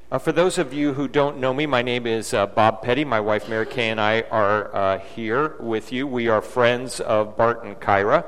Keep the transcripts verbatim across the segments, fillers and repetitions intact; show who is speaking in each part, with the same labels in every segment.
Speaker 1: Uh, for those of you who don't know me, my name is uh, Bob Petty. My wife Mary Kay and I are uh, here with you. We are friends of Bart and Kyra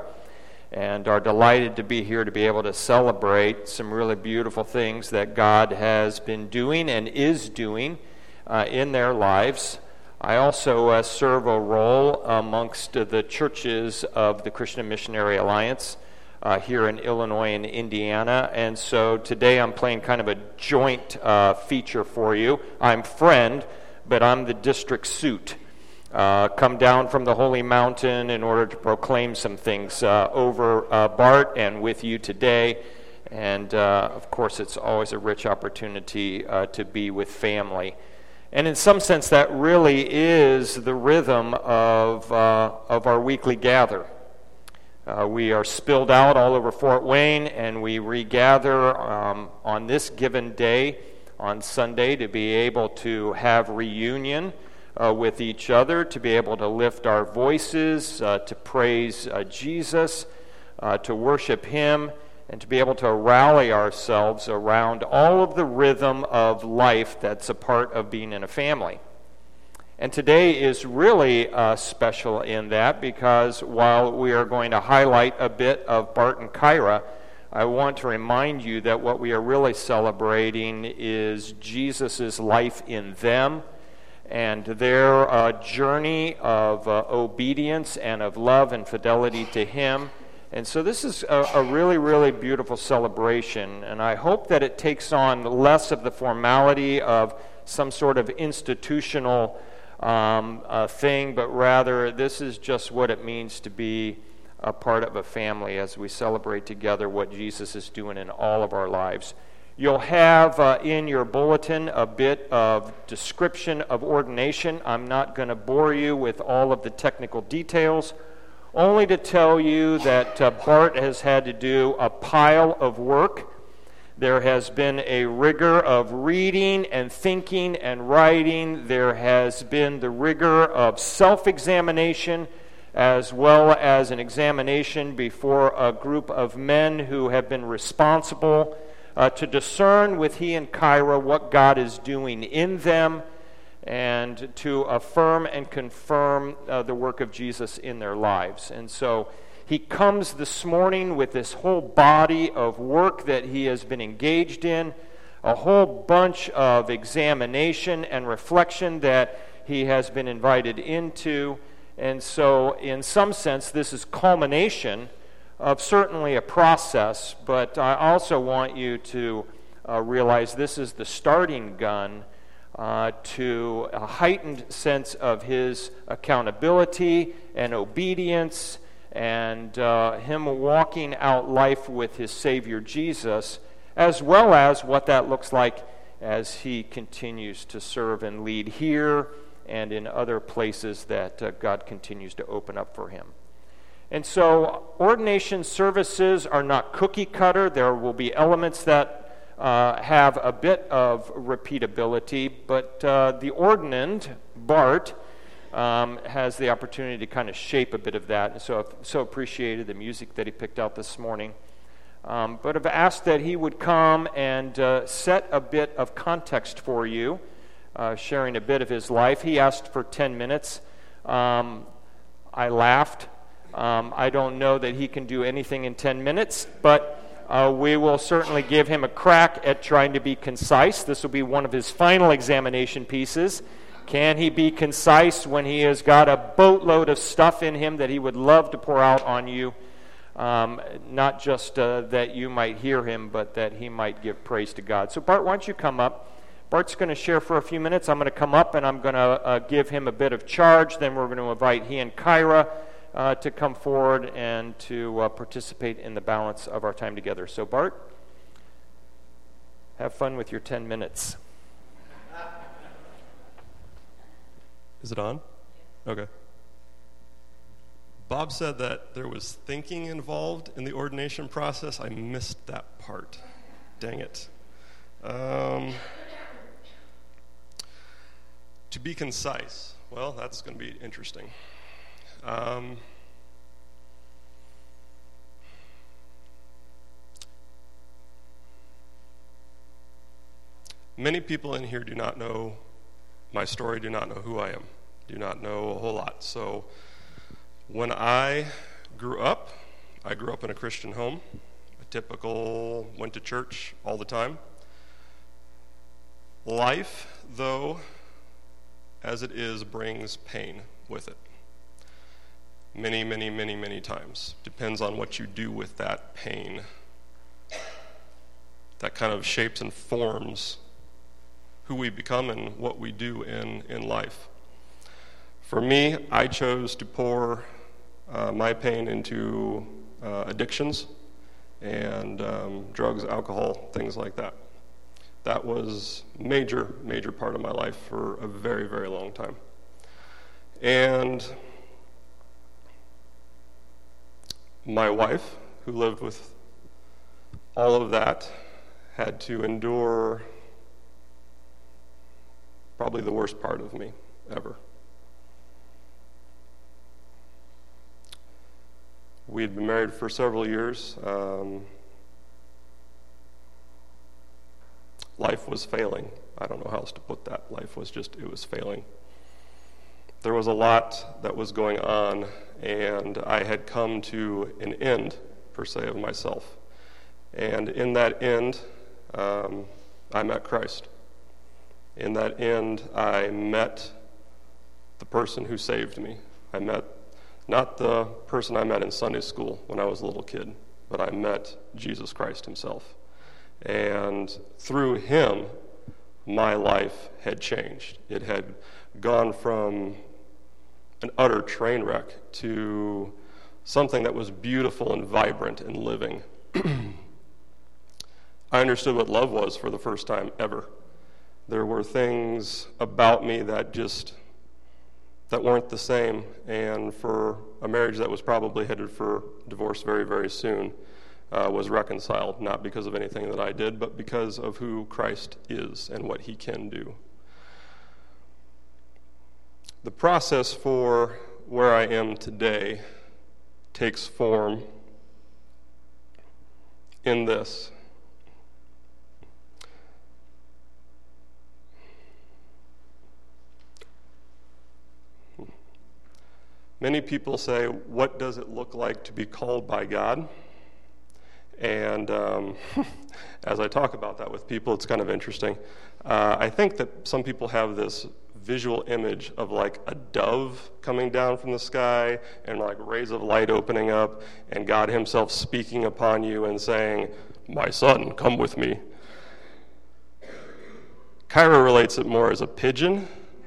Speaker 1: and are delighted to be here to be able to celebrate some really beautiful things that God has been doing and is doing uh, in their lives. I also uh, serve a role amongst uh, the churches of the Christian Missionary Alliance Uh, here in Illinois and Indiana, and so today I'm playing kind of a joint uh, feature for you. I'm friend, but I'm the district suit. Uh, come down from the Holy Mountain in order to proclaim some things uh, over uh, Bart and with you today, and uh, of course it's always a rich opportunity uh, to be with family. And in some sense that really is the rhythm of, uh, of our weekly gather. Uh, we are spilled out all over Fort Wayne, and we regather um, on this given day, on Sunday, to be able to have reunion uh, with each other, to be able to lift our voices, uh, to praise uh, Jesus, uh, to worship Him, and to be able to rally ourselves around all of the rhythm of life that's a part of being in a family. And today is really uh, special in that, because while we are going to highlight a bit of Bart and Kyra, I want to remind you that what we are really celebrating is Jesus' life in them and their uh, journey of uh, obedience and of love and fidelity to Him. And so this is a, a really, really beautiful celebration, and I hope that it takes on less of the formality of some sort of institutional Um, a thing, but rather this is just what it means to be a part of a family as we celebrate together what Jesus is doing in all of our lives. You'll have uh, in your bulletin a bit of description of ordination. I'm not going to bore you with all of the technical details, only to tell you that uh, Bart has had to do a pile of work. There has been a rigor of reading and thinking and writing. There has been the rigor of self-examination as well as an examination before a group of men who have been responsible uh, to discern with he and Kyra what God is doing in them and to affirm and confirm uh, the work of Jesus in their lives. And so he comes this morning with this whole body of work that he has been engaged in, a whole bunch of examination and reflection that he has been invited into. And so in some sense, this is culmination of certainly a process, but I also want you to uh, realize this is the starting gun uh, to a heightened sense of his accountability and obedience, and uh, him walking out life with his Savior Jesus, as well as what that looks like as he continues to serve and lead here and in other places that uh, God continues to open up for him. And so ordination services are not cookie cutter. There will be elements that uh, have a bit of repeatability, but uh, the ordinand, Bart, Um, has the opportunity to kind of shape a bit of that, and so I've so appreciated the music that he picked out this morning. Um, but I've asked that he would come and uh, set a bit of context for you, uh, sharing a bit of his life. He asked for ten minutes. Um, I laughed. Um, I don't know that he can do anything in ten minutes, but uh, we will certainly give him a crack at trying to be concise. This will be one of his final examination pieces. Can he be concise when he has got a boatload of stuff in him that he would love to pour out on you? Um, not just uh, that you might hear him, but that he might give praise to God. So Bart, why don't you come up? Bart's going to share for a few minutes. I'm going to come up and I'm going to uh, give him a bit of charge. Then we're going to invite he and Kyra uh, to come forward and to uh, participate in the balance of our time together. So Bart, have fun with your ten minutes.
Speaker 2: Is it on? Okay. Bob said that there was thinking involved in the ordination process. I missed that part. Dang it. Um, to be concise. Well, that's going to be interesting. Um, Many people in here do not know my story, do not know who I am, do not know a whole lot. So when I grew up, I grew up in a Christian home, a typical, went to church all the time. Life, though, as it is, brings pain with it. Many, many, many, many times. Depends on what you do with that pain. That kind of shapes and forms who we become and what we do in, in life. For me, I chose to pour uh, my pain into uh, addictions and um, drugs, alcohol, things like that. That was major, major part of my life for a very, very long time. And my wife, who lived with all of that, had to endure probably the worst part of me ever. We had been married for several years. Um, life was failing. I don't know how else to put that. Life was just, it was failing. There was a lot that was going on, and I had come to an end, per se, of myself. And in that end, um, I met Christ. In that end, I met the person who saved me. I met not the person I met in Sunday school when I was a little kid, but I met Jesus Christ himself. And through him, my life had changed. It had gone from an utter train wreck to something that was beautiful and vibrant and living. I understood what love was for the first time ever. There were things about me that just, that weren't the same, and for a marriage that was probably headed for divorce very, very soon, uh, was reconciled, not because of anything that I did, but because of who Christ is and what he can do. The process for where I am today takes form in this. Many people say, what does it look like to be called by God? And um, as I talk about that with people, it's kind of interesting. Uh, I think that some people have this visual image of like a dove coming down from the sky and like rays of light opening up and God himself speaking upon you and saying, my son, come with me. Kyra relates it more as a pigeon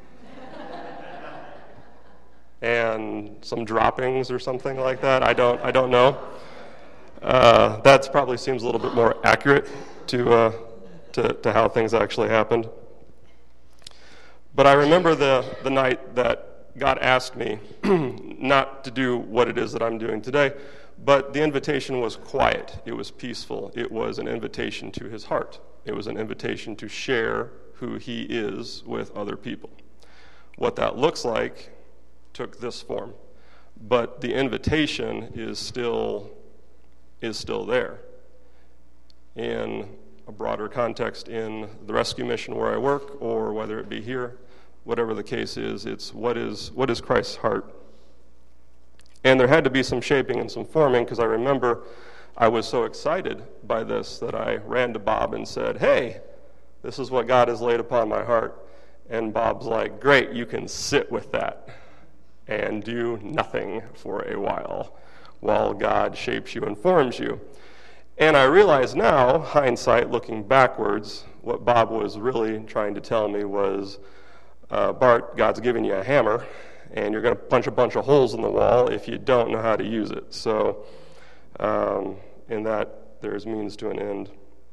Speaker 2: and some droppings or something like that. I don't, I don't know. Uh, that probably seems a little bit more accurate to, uh, to to how things actually happened. But I remember the, the night that God asked me not to do what it is that I'm doing today, but the invitation was quiet. It was peaceful. It was an invitation to his heart. It was an invitation to share who he is with other people. What that looks like took this form, but the invitation is still is still there. In a broader context, in the rescue mission where I work, or whether it be here, whatever the case is, it's what is what is Christ's heart. And there had to be some shaping and some forming, because I remember I was so excited by this that I ran to Bob and said, hey, this is what God has laid upon my heart. And Bob's like, great, you can sit with that and do nothing for a while while God shapes you and forms you. And I realize now, hindsight, looking backwards, what Bob was really trying to tell me was, uh, Bart, God's giving you a hammer, and you're going to punch a bunch of holes in the wall if you don't know how to use it. So um, in that, there's means to an end.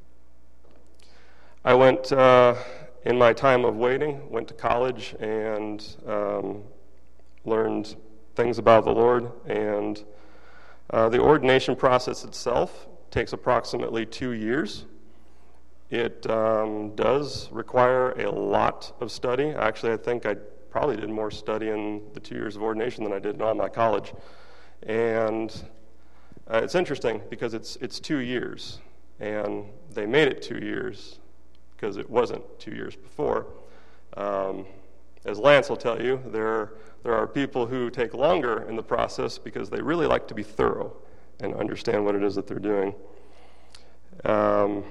Speaker 2: I went, uh, in my time of waiting, went to college and um, learned things about the Lord, and uh, the ordination process itself takes approximately two years. It um, does require a lot of study. Actually, I think I probably did more study in the two years of ordination than I did in all my college. And uh, it's interesting because it's it's two years, and they made it two years because it wasn't two years before. Um, as Lance will tell you, there, there are people who take longer in the process because they really like to be thorough and understand what it is that they're doing. Um,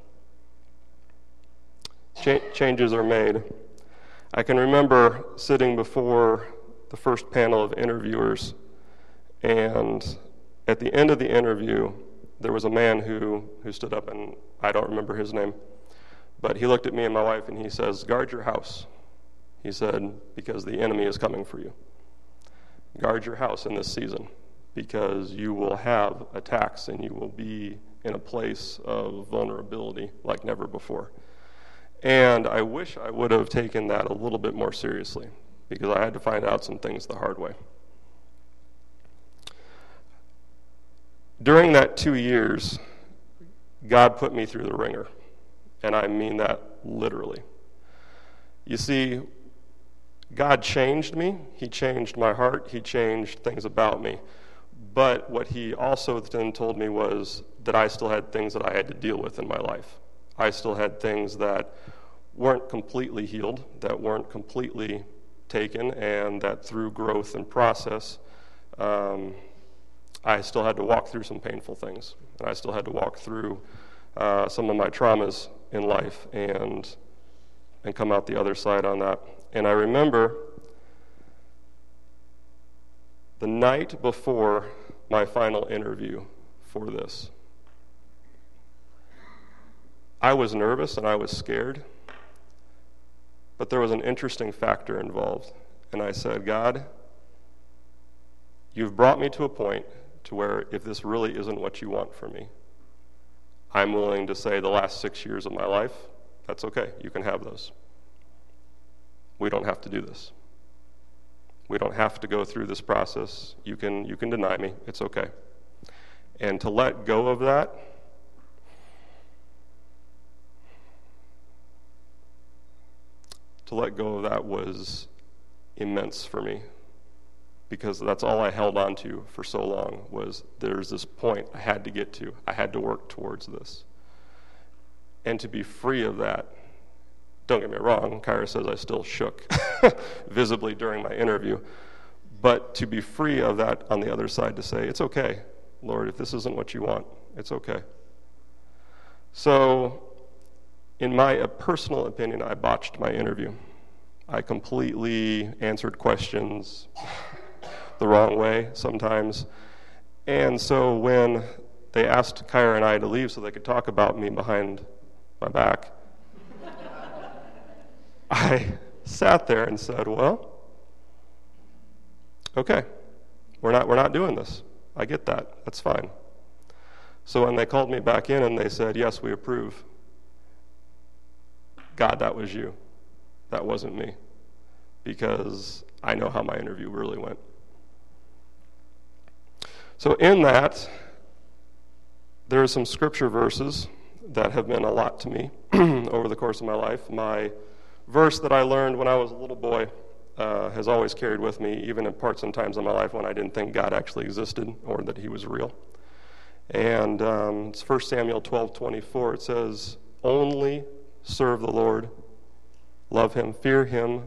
Speaker 2: cha- changes are made. I can remember sitting before the first panel of interviewers, and at the end of the interview, there was a man who, who stood up, and I don't remember his name, but he looked at me and my wife and he says, "Guard your house." He said, "Because the enemy is coming for you. Guard your house in this season, because you will have attacks and you will be in a place of vulnerability like never before." And I wish I would have taken that a little bit more seriously, because I had to find out some things the hard way. During that two years, God put me through the ringer, and I mean that literally. You see, God changed me. He changed my heart. He changed things about me. But what he also then told me was that I still had things that I had to deal with in my life. I still had things that weren't completely healed, that weren't completely taken, and that through growth and process, um, I still had to walk through some painful things. And I still had to walk through uh, some of my traumas in life and and come out the other side on that. And I remember the night before my final interview for this, I was nervous and I was scared, but there was an interesting factor involved. And I said, "God, you've brought me to a point to where if this really isn't what you want for me, I'm willing to say the last six years of my life, that's okay, you can have those. We don't have to do this. We don't have to go through this process. You can, you can deny me, it's okay." And to let go of that, to let go of that was immense for me, because that's all I held on to for so long, was there's this point I had to get to. I had to work towards this. And to be free of that, don't get me wrong, Kyra says I still shook visibly during my interview, but to be free of that on the other side, to say, it's okay, Lord, if this isn't what you want, it's okay. So, in my uh, personal opinion, I botched my interview. I completely answered questions the wrong way sometimes. And so when they asked Kyra and I to leave so they could talk about me behind my back, I sat there and said, well, okay, we're not we're not doing this. I get that. That's fine. So when they called me back in and they said, yes, we approve, God, that was you. That wasn't me. Because I know how my interview really went. So in that, there are some scripture verses that have meant a lot to me over the course of my life. My verse that I learned when I was a little boy uh, has always carried with me, even in parts and times of my life when I didn't think God actually existed or that he was real. And um, it's First Samuel twelve twenty-four. It says, only serve the Lord, love him, fear him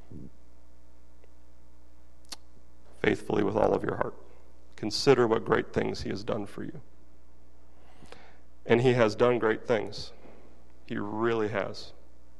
Speaker 2: faithfully with all of your heart. Consider what great things he has done for you. And he has done great things. He really has.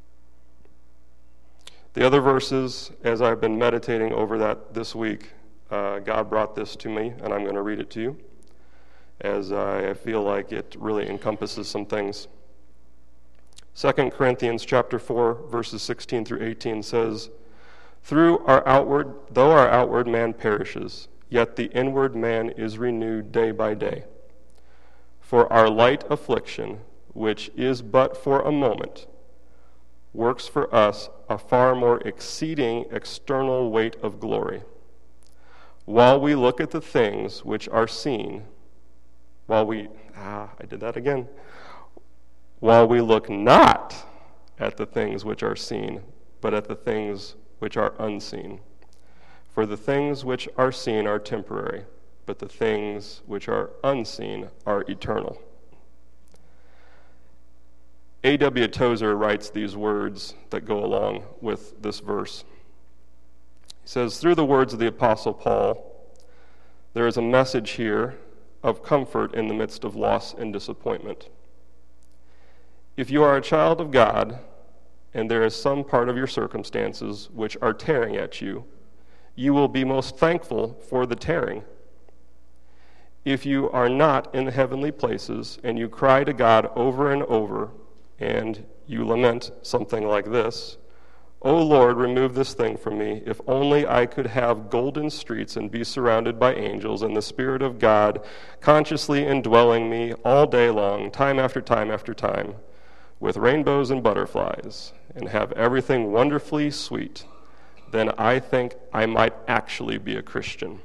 Speaker 2: The other verses, as I've been meditating over that this week, uh, God brought this to me, and I'm going to read it to you, as I feel like it really encompasses some things. Second Corinthians chapter four, verses sixteen through eighteen says, Through our outward, though our outward man perishes, yet the inward man is renewed day by day. For our light affliction, which is but for a moment, works for us a far more exceeding external weight of glory. While we look at the things which are seen, while we, ah, I did that again, while we look not at the things which are seen, but at the things which are unseen. For the things which are seen are temporary, but the things which are unseen are eternal. A W Tozer writes these words that go along with this verse. He says, through the words of the Apostle Paul, there is a message here of comfort in the midst of loss and disappointment. If you are a child of God, and there is some part of your circumstances which are tearing at you, you will be most thankful for the tearing. If you are not in the heavenly places, and you cry to God over and over, and you lament something like this, O Lord, remove this thing from me. If only I could have golden streets and be surrounded by angels and the Spirit of God consciously indwelling me all day long, time after time after time, with rainbows and butterflies, and have everything wonderfully sweet, then I think I might actually be a Christian.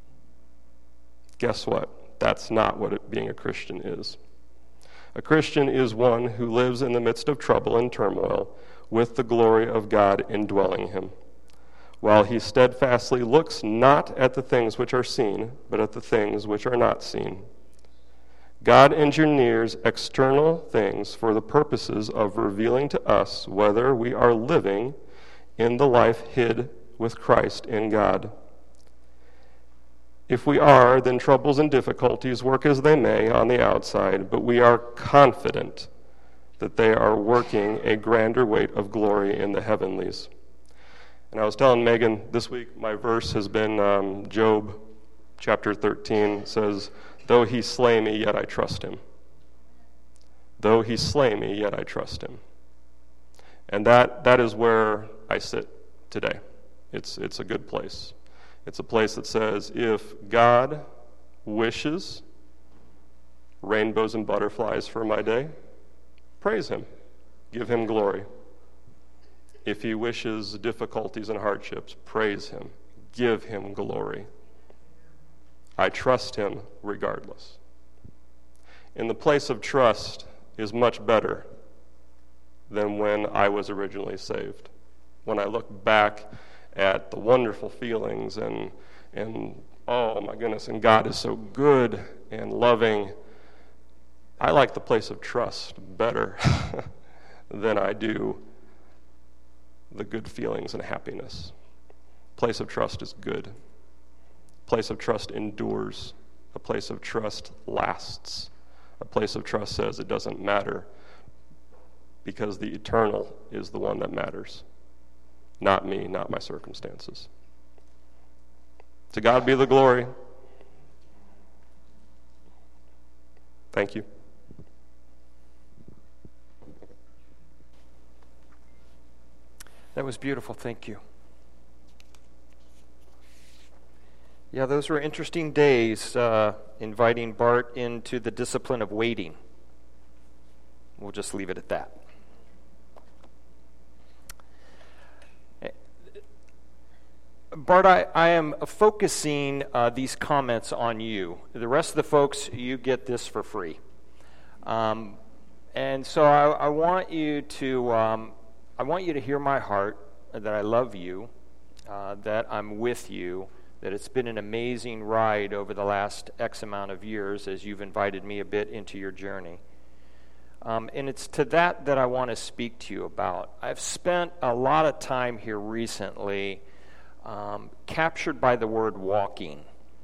Speaker 2: Guess what? That's not what it, being a Christian is. A Christian is one who lives in the midst of trouble and turmoil, with the glory of God indwelling him, while he steadfastly looks not at the things which are seen, but at the things which are not seen. God engineers external things for the purposes of revealing to us whether we are living in the life hid with Christ in God. If we are, then troubles and difficulties work as they may on the outside, but we are confident that they are working a grander weight of glory in the heavenlies. And I was telling Megan this week, my verse has been um, Job chapter thirteen, says, though he slay me, yet I trust him. Though he slay me, yet I trust him. And that that is where I sit today. It's it's a good place. It's a place that says, if God wishes rainbows and butterflies for my day, praise him. Give him glory. If he wishes difficulties and hardships, praise him. Give him glory. I trust him regardless. And the place of trust is much better than when I was originally saved. When I look back at the wonderful feelings and, and oh my goodness, and God is so good and loving, I like the place of trust better than I do the good feelings and happiness. Place of trust is good. Place of trust endures. A place of trust lasts. A place of trust says it doesn't matter because the eternal is the one that matters. Not me, not my circumstances. To God be the glory. Thank you.
Speaker 1: That was beautiful. Thank you. Yeah, those were interesting days, uh, inviting Bart into the discipline of waiting. We'll just leave it at that. Bart, I, I am focusing uh, these comments on you. The rest of the folks, you get this for free. Um, and so I, I want you to... Um, I want you to hear my heart, that I love you, uh, that I'm with you, that it's been an amazing ride over the last X amount of years as you've invited me a bit into your journey. Um, and it's to that that I want to speak to you about. I've spent a lot of time here recently um, captured by the word walking.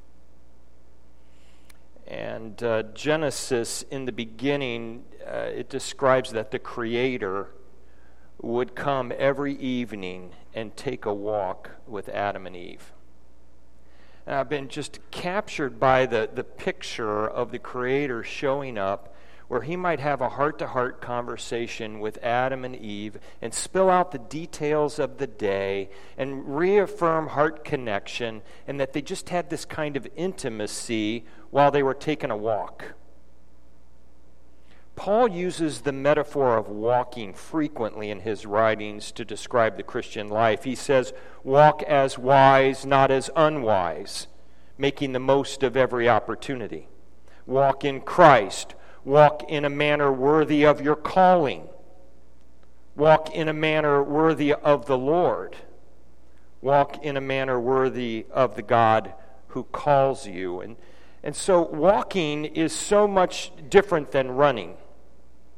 Speaker 1: And uh, Genesis, in the beginning, uh, it describes that the Creator would come every evening and take a walk with Adam and Eve. And I've been just captured by the, the picture of the Creator showing up where he might have a heart-to-heart conversation with Adam and Eve and spill out the details of the day and reaffirm heart connection, and that they just had this kind of intimacy while they were taking a walk. Paul uses the metaphor of walking frequently in his writings to describe the Christian life. He says, walk as wise, not as unwise, making the most of every opportunity. Walk in Christ. Walk in a manner worthy of your calling. Walk in a manner worthy of the Lord. Walk in a manner worthy of the God who calls you. And, and so walking is so much different than running.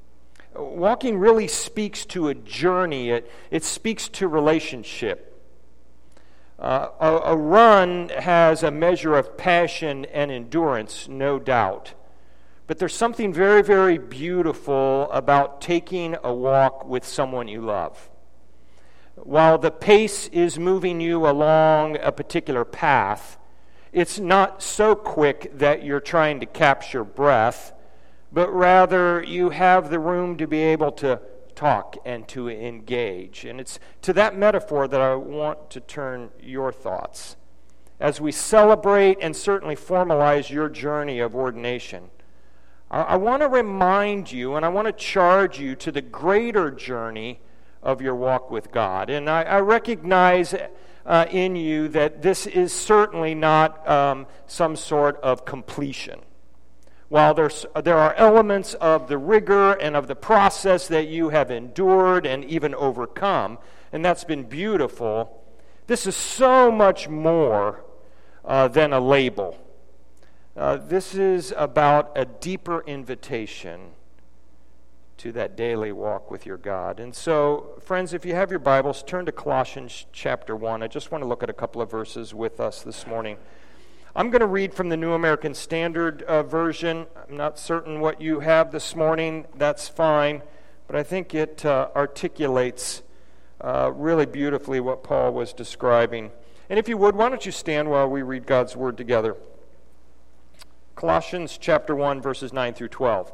Speaker 1: Walking really speaks to a journey. It, it speaks to relationship. Uh, a, a run has a measure of passion and endurance, no doubt. But there's something very, very beautiful about taking a walk with someone you love. While the pace is moving you along a particular path, it's not so quick that you're trying to capture breath, but rather you have the room to be able to talk and to engage. And it's to that metaphor that I want to turn your thoughts. As we celebrate and certainly formalize your journey of ordination, I, I want to remind you and I want to charge you to the greater journey of your walk with God. And I, I recognize uh, in you that this is certainly not um, some sort of completion. While there's, there are elements of the rigor and of the process that you have endured and even overcome, and that's been beautiful, this is so much more uh, than a label. Uh, this is about a deeper invitation to that daily walk with your God. And so, friends, if you have your Bibles, turn to Colossians chapter one. I just want to look at a couple of verses with us this morning. I'm going to read from the New American Standard uh, Version. I'm not certain what you have this morning. That's fine. But I think it uh, articulates uh, really beautifully what Paul was describing. And if you would, why don't you stand while we read God's Word together? Colossians chapter one, verses nine through twelve.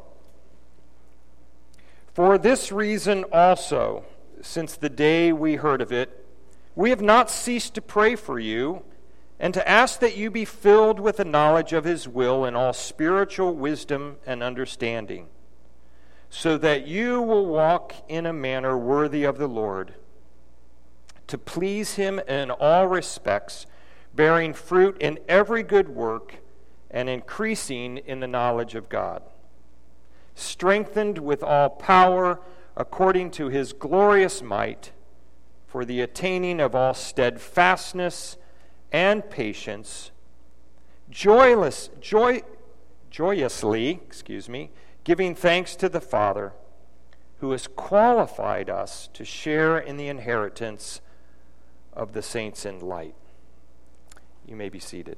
Speaker 1: For this reason also, since the day we heard of it, we have not ceased to pray for you, and to ask that you be filled with the knowledge of his will in all spiritual wisdom and understanding, so that you will walk in a manner worthy of the Lord, to please him in all respects, bearing fruit in every good work, and increasing in the knowledge of God, strengthened with all power according to his glorious might, for the attaining of all steadfastness and patience, joyless, joy, joyously, excuse me, giving thanks to the Father, who has qualified us to share in the inheritance of the saints in light. You may be seated.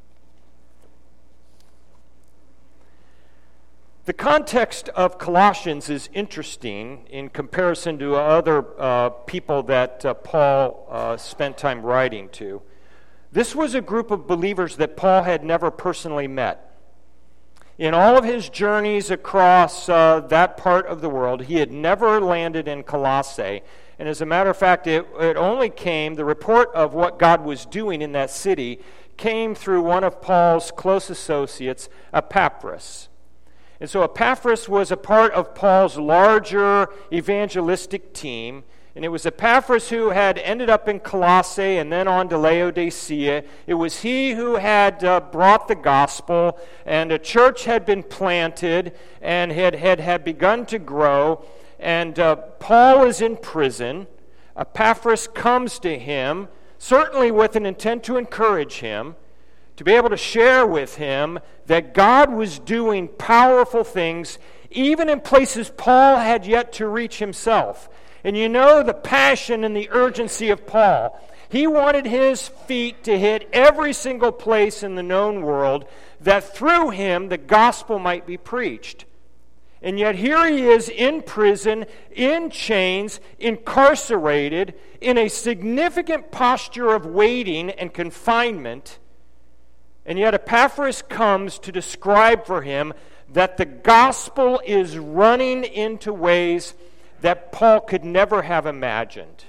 Speaker 1: The context of Colossians is interesting in comparison to other uh, people that uh, Paul uh, spent time writing to. This was a group of believers that Paul had never personally met. In all of his journeys across uh, that part of the world, he had never landed in Colossae. And as a matter of fact, it, it only came, the report of what God was doing in that city came through one of Paul's close associates, Epaphras. And so Epaphras was a part of Paul's larger evangelistic team. And it was Epaphras who had ended up in Colossae and then on to Laodicea. It was he who had uh, brought the gospel, and a church had been planted and had, had, had begun to grow. And uh, Paul is in prison. Epaphras comes to him, certainly with an intent to encourage him, to be able to share with him that God was doing powerful things, even in places Paul had yet to reach himself. And you know the passion and the urgency of Paul. He wanted his feet to hit every single place in the known world that through him the gospel might be preached. And yet here he is in prison, in chains, incarcerated, in a significant posture of waiting and confinement. And yet Epaphras comes to describe for him that the gospel is running into ways that Paul could never have imagined.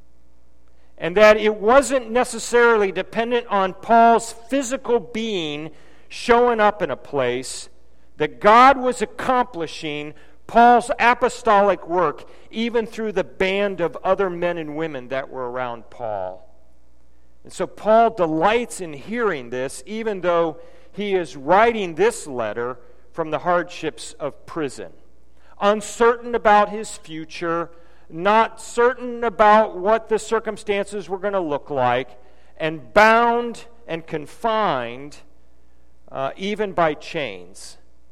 Speaker 1: And that it wasn't necessarily dependent on Paul's physical being showing up in a place, that God was accomplishing Paul's apostolic work even through the band of other men and women that were around Paul. And so Paul delights in hearing this, even though he is writing this letter from the hardships of prison. Uncertain about his future, not certain about what the circumstances were going to look like, and bound and confined uh, even by chains.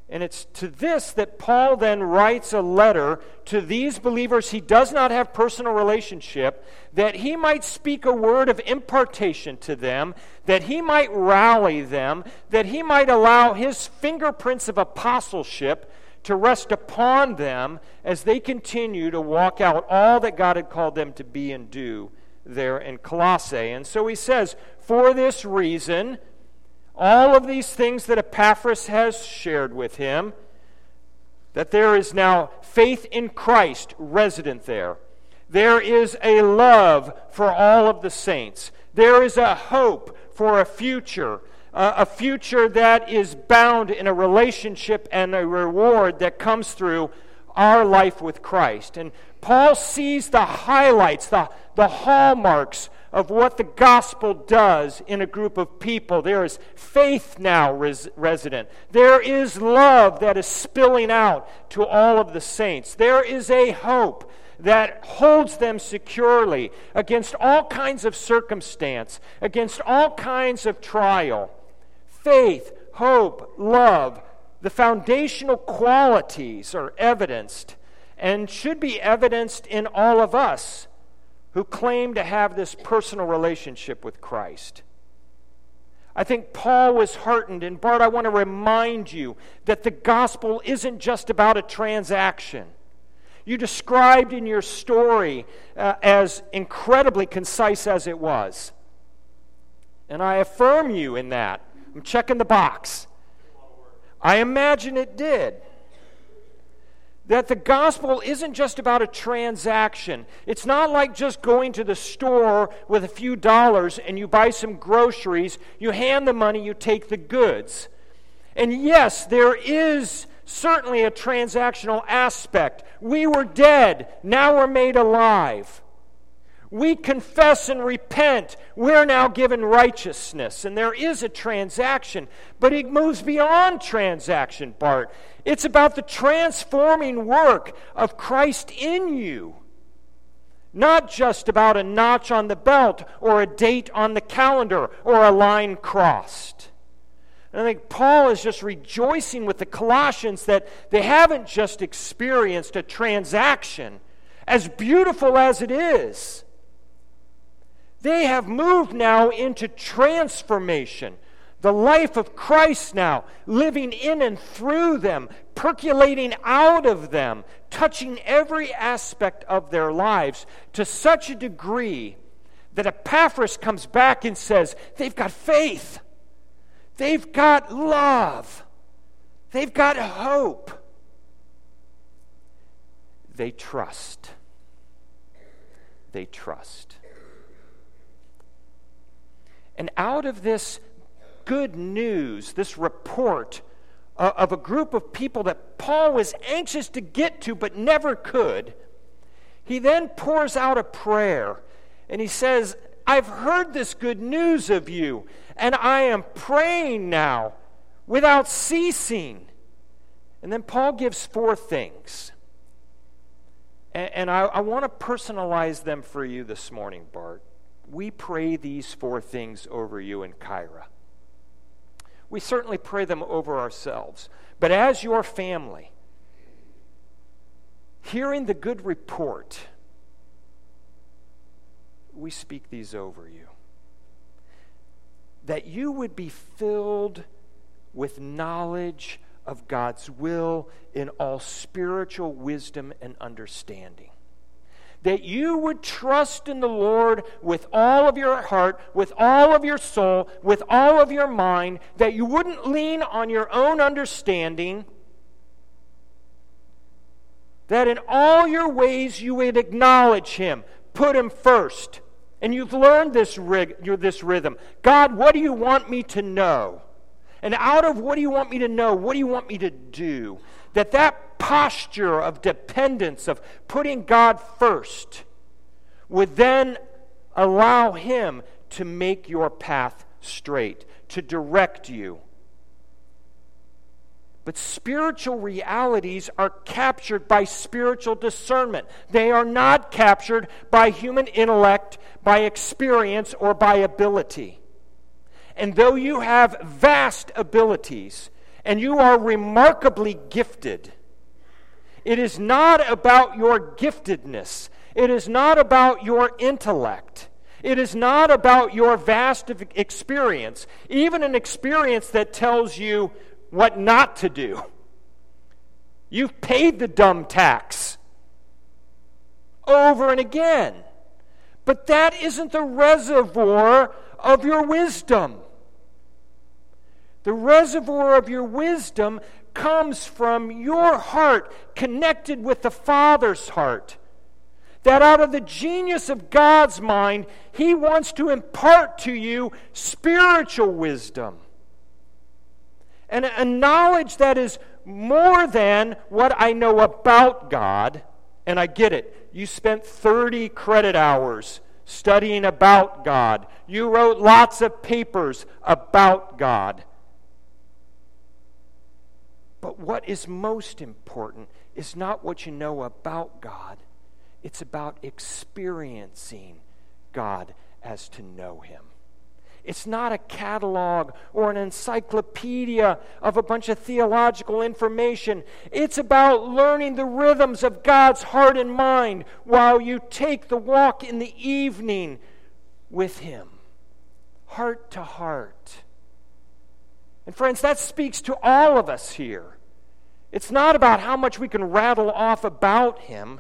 Speaker 1: And it's to this that Paul then writes a letter to these believers he does not have personal relationship, that he might speak a word of impartation to them, that he might rally them, that he might allow his fingerprints of apostleship to rest upon them as they continue to walk out all that God had called them to be and do there in Colossae. And so he says, for this reason, all of these things that Epaphras has shared with him, that there is now faith in Christ resident there. There is a love for all of the saints. There is a hope for a future, uh, a future that is bound in a relationship and a reward that comes through our life with Christ. And Paul sees the highlights, the, the hallmarks of what the gospel does in a group of people. There is faith now res- resident. There is love that is spilling out to all of the saints. There is a hope that holds them securely against all kinds of circumstance, against all kinds of trial. Faith, hope, love, the foundational qualities are evidenced and should be evidenced in all of us who claim to have this personal relationship with Christ. I think Paul was heartened, and Bart, I want to remind you that the gospel isn't just about a transaction. You described in your story uh, as incredibly concise as it was. And I affirm you in that. I'm checking the box. I imagine it did. That the gospel isn't just about a transaction. It's not like just going to the store with a few dollars and you buy some groceries, you hand the money, you take the goods. And yes, there is certainly a transactional aspect. We were dead, now we're made alive. We confess and repent, we're now given righteousness. And there is a transaction, but it moves beyond transaction, Bart. It's about the transforming work of Christ in you. Not just about a notch on the belt or a date on the calendar or a line crossed. And I think Paul is just rejoicing with the Colossians that they haven't just experienced a transaction, as beautiful as it is. They have moved now into transformation. The life of Christ now, living in and through them, percolating out of them, touching every aspect of their lives to such a degree that Epaphras comes back and says, they've got faith, they've got love, they've got hope, they trust. They trust. And out of this good news, this report uh, of a group of people that Paul was anxious to get to but never could, he then pours out a prayer. And he says, I've heard this good news of you, and I am praying now without ceasing. And then Paul gives four things. And, and I, I want to personalize them for you this morning, Bart. We pray these four things over you in Kyra. We certainly pray them over ourselves. But as your family, hearing the good report, we speak these over you. That you would be filled with knowledge of God's will in all spiritual wisdom and understanding. That you would trust in the Lord with all of your heart, with all of your soul, with all of your mind, that you wouldn't lean on your own understanding, that in all your ways you would acknowledge Him, put Him first. And you've learned this, rig, this rhythm. God, what do you want me to know? And out of what do you want me to know, what do you want me to do? That that posture of dependence, of putting God first, would then allow Him to make your path straight, to direct you. But spiritual realities are captured by spiritual discernment. They are not captured by human intellect, by experience, or by ability. And though you have vast abilities, and you are remarkably gifted. It is not about your giftedness. It is not about your intellect. It is not about your vast experience, even an experience that tells you what not to do. You've paid the dumb tax over and again. But that isn't the reservoir of your wisdom. The reservoir of your wisdom comes from your heart connected with the Father's heart. That out of the genius of God's mind, He wants to impart to you spiritual wisdom. And a knowledge that is more than what I know about God. And I get it. You spent thirty credit hours studying about God. You wrote lots of papers about God. But what is most important is not what you know about God. It's about experiencing God as to know Him. It's not a catalog or an encyclopedia of a bunch of theological information. It's about learning the rhythms of God's heart and mind while you take the walk in the evening with Him, heart to heart. And friends, that speaks to all of us here. It's not about how much we can rattle off about Him.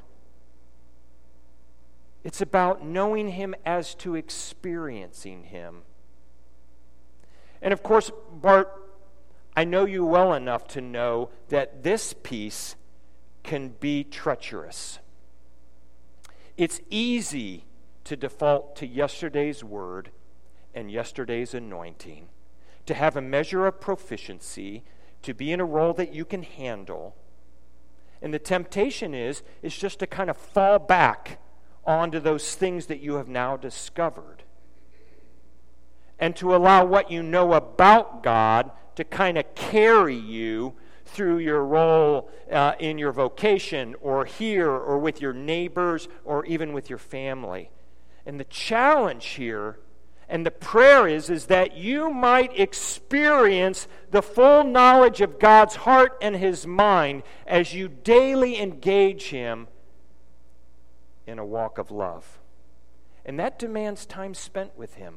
Speaker 1: It's about knowing Him as to experiencing Him. And of course, Bart, I know you well enough to know that this piece can be treacherous. It's easy to default to yesterday's word and yesterday's anointing, to have a measure of proficiency, to be in a role that you can handle. And the temptation is, is just to kind of fall back onto those things that you have now discovered. And to allow what you know about God to kind of carry you through your role uh, in your vocation or here or with your neighbors or even with your family. And the challenge here and the prayer is, is that you might experience the full knowledge of God's heart and His mind as you daily engage Him in a walk of love. And that demands time spent with Him.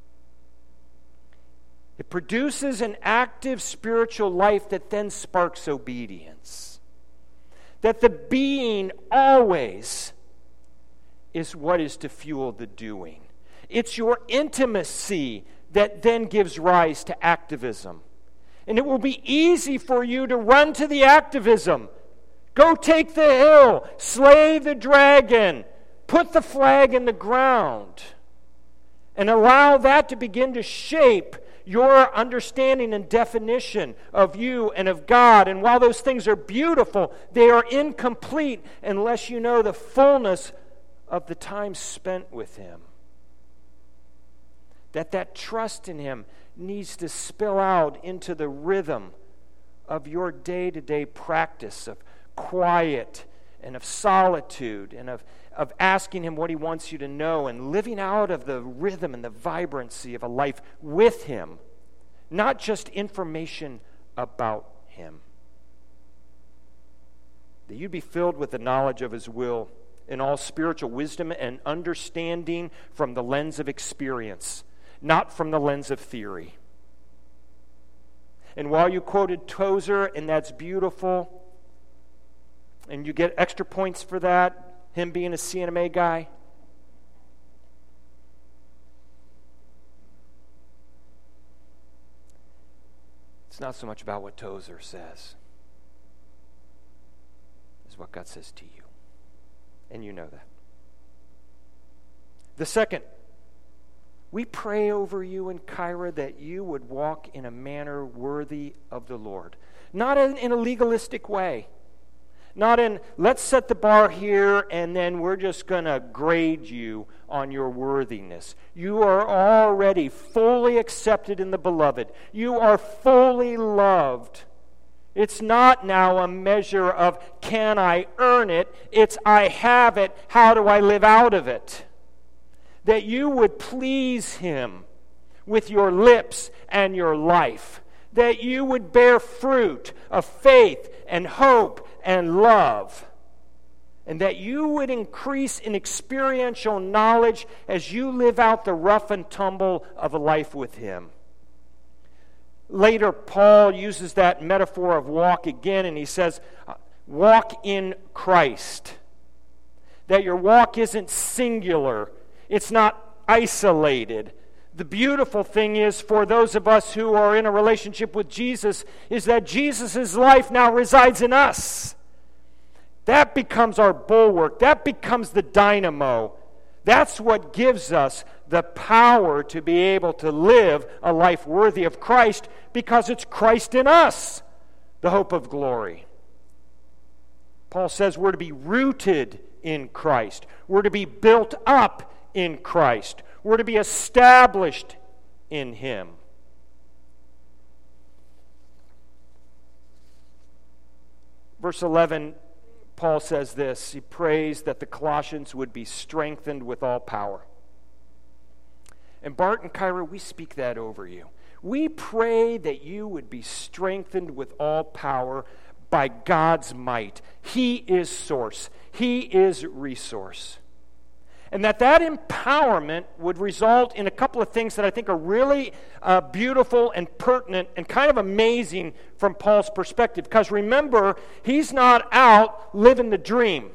Speaker 1: It produces an active spiritual life that then sparks obedience. That the being always is what is to fuel the doing. It's your intimacy that then gives rise to activism. And it will be easy for you to run to the activism. Go take the hill, slay the dragon, put the flag in the ground, and allow that to begin to shape your understanding and definition of you and of God. And while those things are beautiful, they are incomplete unless you know the fullness of the time spent with Him. That that trust in Him needs to spill out into the rhythm of your day-to-day practice of quiet and of solitude and of, of asking Him what He wants you to know and living out of the rhythm and the vibrancy of a life with Him, not just information about Him. That you'd be filled with the knowledge of His will in all spiritual wisdom and understanding from the lens of experience, not from the lens of theory. And while you quoted Tozer, and that's beautiful, and you get extra points for that, him being a C N M A guy, it's not so much about what Tozer says as what God says to you. And you know that. The second, we pray over you in Kyra that you would walk in a manner worthy of the Lord. Not in, in a legalistic way. Not in, let's set the bar here and then we're just going to grade you on your worthiness. You are already fully accepted in the beloved. You are fully loved. It's not now a measure of, can I earn it? It's, I have it. How do I live out of it? That you would please Him with your lips and your life. that you would bear fruit of faith and hope and love, and that you would increase in experiential knowledge as you live out the rough and tumble of a life with Him. Later, Paul uses that metaphor of walk again, and he says, walk in Christ. That your walk isn't singular. It's not isolated. The beautiful thing is, for those of us who are in a relationship with Jesus, is that Jesus' life now resides in us. That becomes our bulwark. That becomes the dynamo. That's what gives us the power to be able to live a life worthy of Christ, because it's Christ in us, the hope of glory. Paul says we're to be rooted in Christ. We're to be built up in Christ. We're to be established in Him. Verse eleven, Paul says this. He prays that the Colossians would be strengthened with all power. And Bart and Kyra, we speak that over you. We pray that you would be strengthened with all power by God's might. He is source. He is resource. And that that empowerment would result in a couple of things that I think are really uh, beautiful and pertinent and kind of amazing from Paul's perspective. Because remember, he's not out living the dream.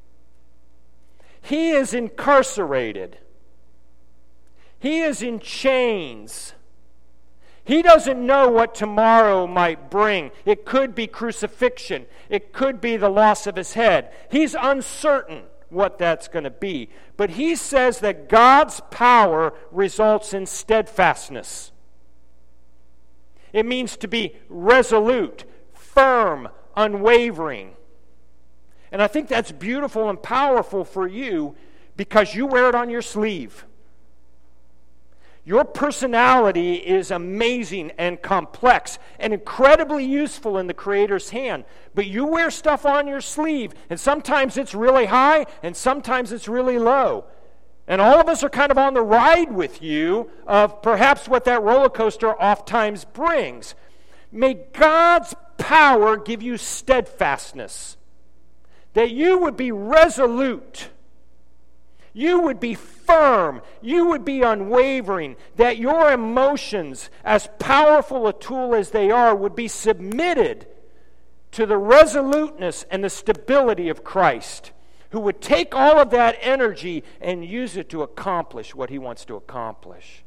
Speaker 1: He is incarcerated. He is in chains. He doesn't know what tomorrow might bring. It could be crucifixion. It could be the loss of his head. He's uncertain what that's going to be. But he says that God's power results in steadfastness. It means to be resolute, firm, unwavering. And I think that's beautiful and powerful for you because you wear it on your sleeve. Your personality is amazing and complex and incredibly useful in the Creator's hand. But you wear stuff on your sleeve, and sometimes it's really high, and sometimes it's really low. And all of us are kind of on the ride with you of perhaps what that roller coaster oftentimes brings. May God's power give you steadfastness, that you would be resolute, you would be firm, you would be unwavering, that your emotions, as powerful a tool as they are, would be submitted to the resoluteness and the stability of Christ, who would take all of that energy and use it to accomplish what He wants to accomplish.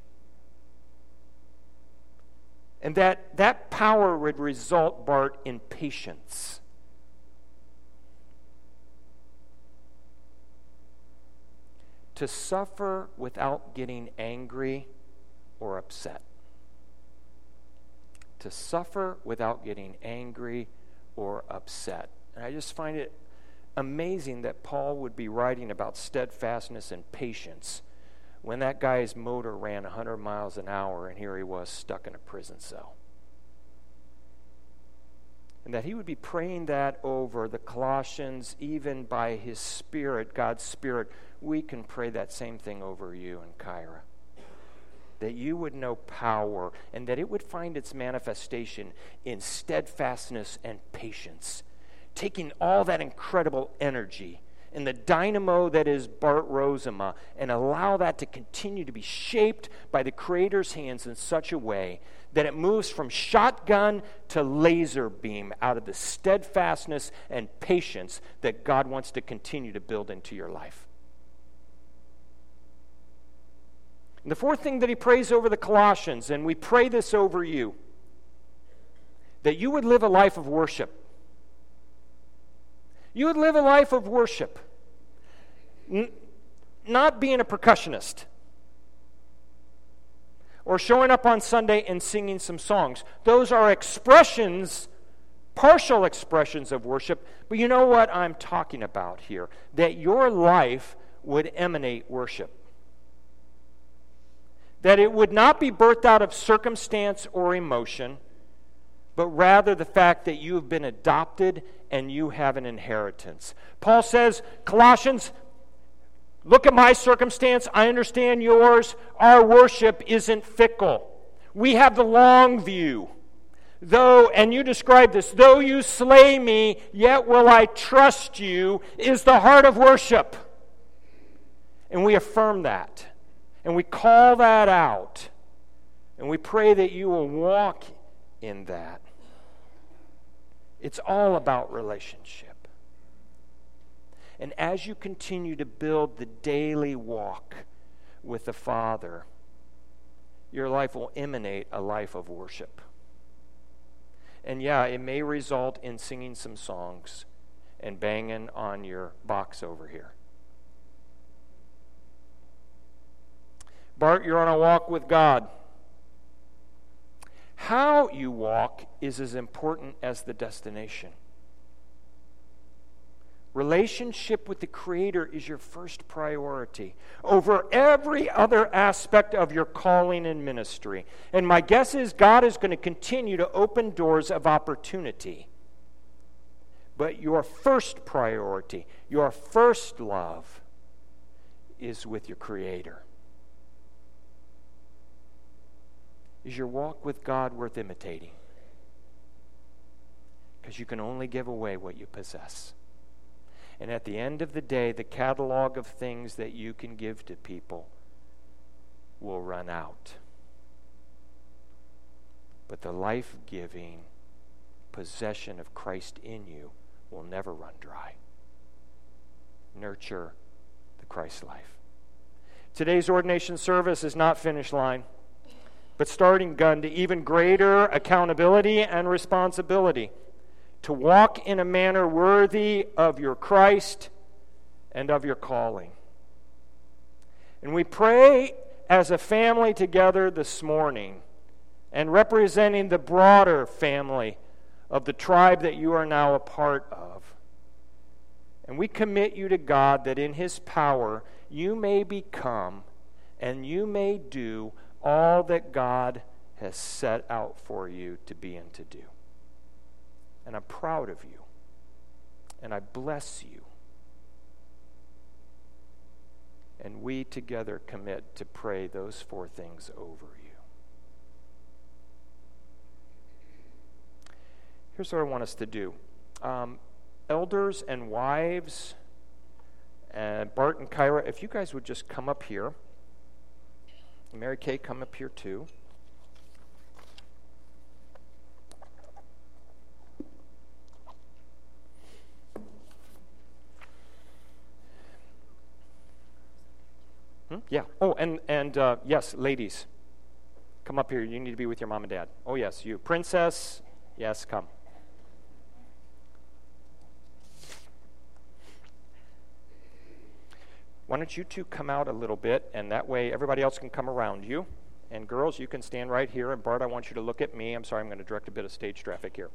Speaker 1: And that, that power would result, Bart, in patience. To suffer without getting angry or upset. To suffer without getting angry or upset. And I just find it amazing that Paul would be writing about steadfastness and patience when that guy's motor ran one hundred miles an hour and here he was stuck in a prison cell. And that he would be praying that over the Colossians, even by his Spirit, God's Spirit. We can pray that same thing over you and Kyra. That you would know power, and that it would find its manifestation in steadfastness and patience. Taking all that incredible energy and the dynamo that is Bart Rozema, and allow that to continue to be shaped by the Creator's hands in such a way that it moves from shotgun to laser beam out of the steadfastness and patience that God wants to continue to build into your life. And the fourth thing that he prays over the Colossians, and we pray this over you, that you would live a life of worship. You would live a life of worship. N- not being a percussionist. Or showing up on Sunday and singing some songs. Those are expressions, partial expressions of worship. But you know what I'm talking about here? That your life would emanate worship. That it would not be birthed out of circumstance or emotion, but rather the fact that you have been adopted and you have an inheritance. Paul says, Colossians, look at my circumstance. I understand yours. Our worship isn't fickle. We have the long view. Though, and you describe this, though you slay me, yet will I trust you, is the heart of worship. And we affirm that. And we call that out. And we pray that you will walk in that. It's all about relationship. And as you continue to build the daily walk with the Father, your life will emanate a life of worship. And yeah, it may result in singing some songs and banging on your box over here. Bart, you're on a walk with God. How you walk is as important as the destination. Relationship with the Creator is your first priority over every other aspect of your calling and ministry. And my guess is God is going to continue to open doors of opportunity. But your first priority, your first love, is with your Creator. Is your walk with God worth imitating? Because you can only give away what you possess. And at the end of the day, the catalog of things that you can give to people will run out. But the life-giving possession of Christ in you will never run dry. Nurture the Christ life. Today's ordination service is not finish line, but starting gun to even greater accountability and responsibility. To walk in a manner worthy of your Christ and of your calling. And we pray as a family together this morning, and representing the broader family of the tribe that you are now a part of. And we commit you to God that in His power you may become and you may do all that God has set out for you to be and to do. And I'm proud of you. And I bless you. And we together commit to pray those four things over you. Here's what I want us to do. Um, elders and wives, and Bart and Kyra, if you guys would just come up here. Mary Kay, come up here too. Hmm? Yeah. Oh, and, and uh, yes, ladies, come up here. You need to be with your mom and dad. Oh, yes, you. Princess, yes, come. Why don't you two come out a little bit, and that way everybody else can come around you. And girls, you can stand right here. And Bart, I want you to look at me. I'm sorry, I'm going to direct a bit of stage traffic here.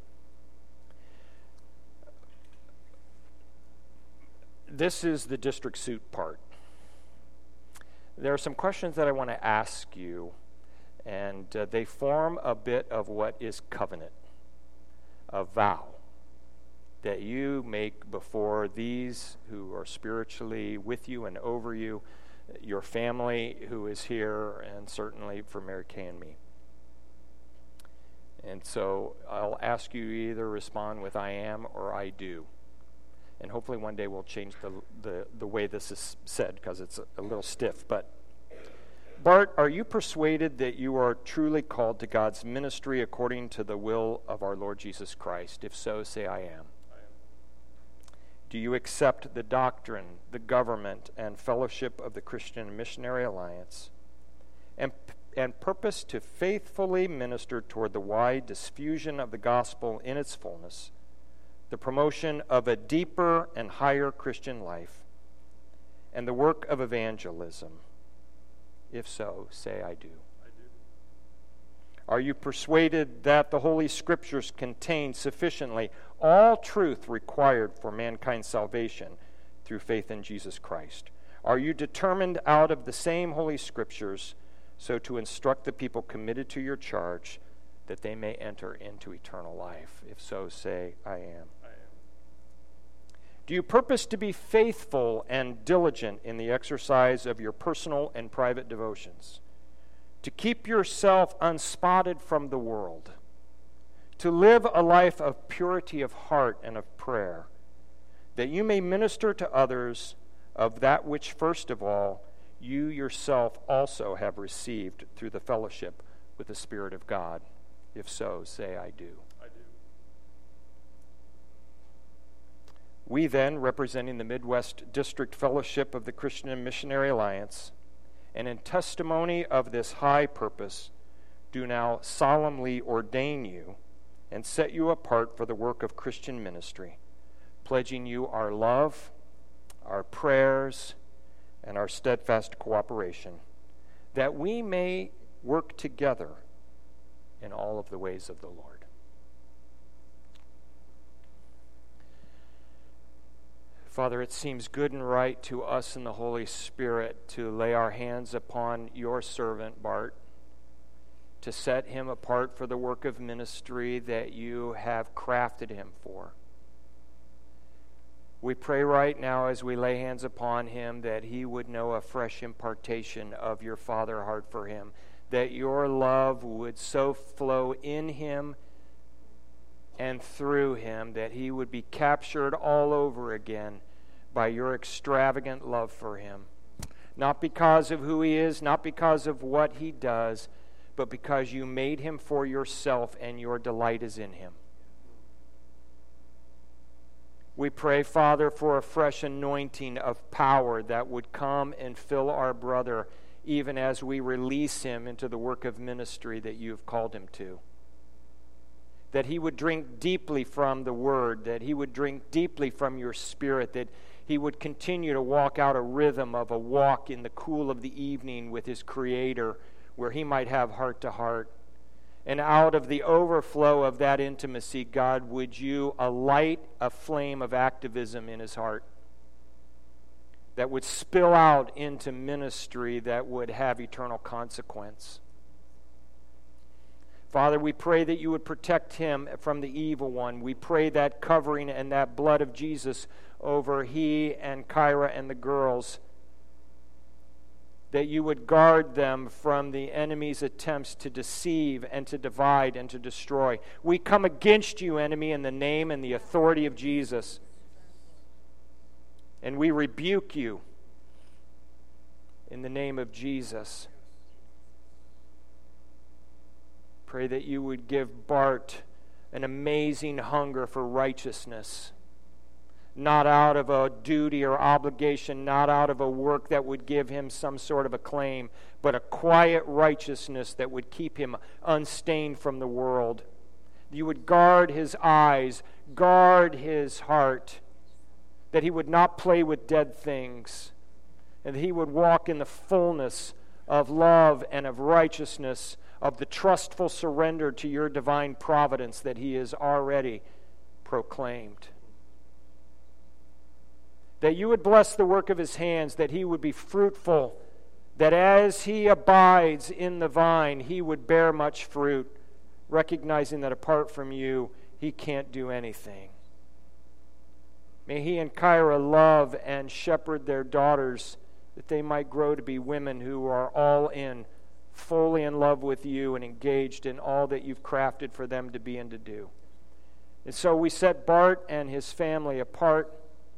Speaker 1: This is the district suit part. There are some questions that I want to ask you, and uh, they form a bit of what is covenant, a vow that you make before these who are spiritually with you and over you, your family who is here, and certainly for Mary Kay and me. And so I'll ask you to either respond with I am or I do. And hopefully one day we'll change the the, the way this is said, because it's a, a little stiff. But Bart, are you persuaded that you are truly called to God's ministry according to the will of our Lord Jesus Christ? If so, say I am. I am. Do you accept the doctrine, the government, and fellowship of the Christian Missionary Alliance, and, and purpose to faithfully minister toward the wide diffusion of the gospel in its fullness, the promotion of a deeper and higher Christian life, and the work of evangelism? If so, say I do. I do. Are you persuaded that the Holy Scriptures contain sufficiently all truth required for mankind's salvation through faith in Jesus Christ? Are you determined out of the same Holy Scriptures so to instruct the people committed to your charge that they may enter into eternal life? If so, say I am. Do you purpose to be faithful and diligent in the exercise of your personal and private devotions, to keep yourself unspotted from the world, to live a life of purity of heart and of prayer, that you may minister to others of that which first of all you yourself also have received through the fellowship with the Spirit of God. If so, say, I do.
Speaker 2: I do.
Speaker 1: We then, representing the Midwest District Fellowship of the Christian and Missionary Alliance, and in testimony of this high purpose, do now solemnly ordain you and set you apart for the work of Christian ministry, pledging you our love, our prayers, and our steadfast cooperation, that we may work together in all of the ways of the Lord. Father, it seems good and right to us in the Holy Spirit to lay our hands upon your servant, Bart, to set him apart for the work of ministry that you have crafted him for. We pray right now as we lay hands upon him that he would know a fresh impartation of your Father heart for him, that your love would so flow in him and through him that he would be captured all over again by your extravagant love for him. Not because of who he is, not because of what he does, but because you made him for yourself and your delight is in him. We pray, Father, for a fresh anointing of power that would come and fill our brother even as we release him into the work of ministry that you have called him to. That he would drink deeply from the Word, that he would drink deeply from your Spirit, that he would continue to walk out a rhythm of a walk in the cool of the evening with his Creator, where he might have heart to heart. And out of the overflow of that intimacy, God, would you alight a flame of activism in his heart that would spill out into ministry that would have eternal consequence. Father, we pray that you would protect him from the evil one. We pray that covering and that blood of Jesus over he and Kyra and the girls, that you would guard them from the enemy's attempts to deceive and to divide and to destroy. We come against you, enemy, in the name and the authority of Jesus. And we rebuke you in the name of Jesus. Pray that you would give Bart an amazing hunger for righteousness, not out of a duty or obligation, not out of a work that would give him some sort of acclaim, but a quiet righteousness that would keep him unstained from the world. You would guard his eyes, guard his heart, that he would not play with dead things, and that he would walk in the fullness of love and of righteousness, of the trustful surrender to your divine providence that he has already proclaimed. That you would bless the work of his hands, that he would be fruitful, that as he abides in the vine, he would bear much fruit, recognizing that apart from you, he can't do anything. May he and Kyra love and shepherd their daughters, that they might grow to be women who are all in, fully in love with you and engaged in all that you've crafted for them to be and to do. And so we set Bart and his family apart,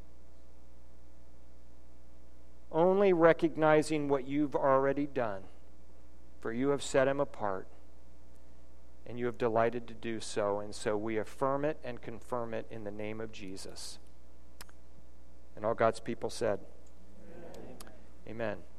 Speaker 1: only recognizing what you've already done, for you have set him apart, and you have delighted to do so, and so we affirm it and confirm it in the name of Jesus. And all God's people said, Amen. Amen.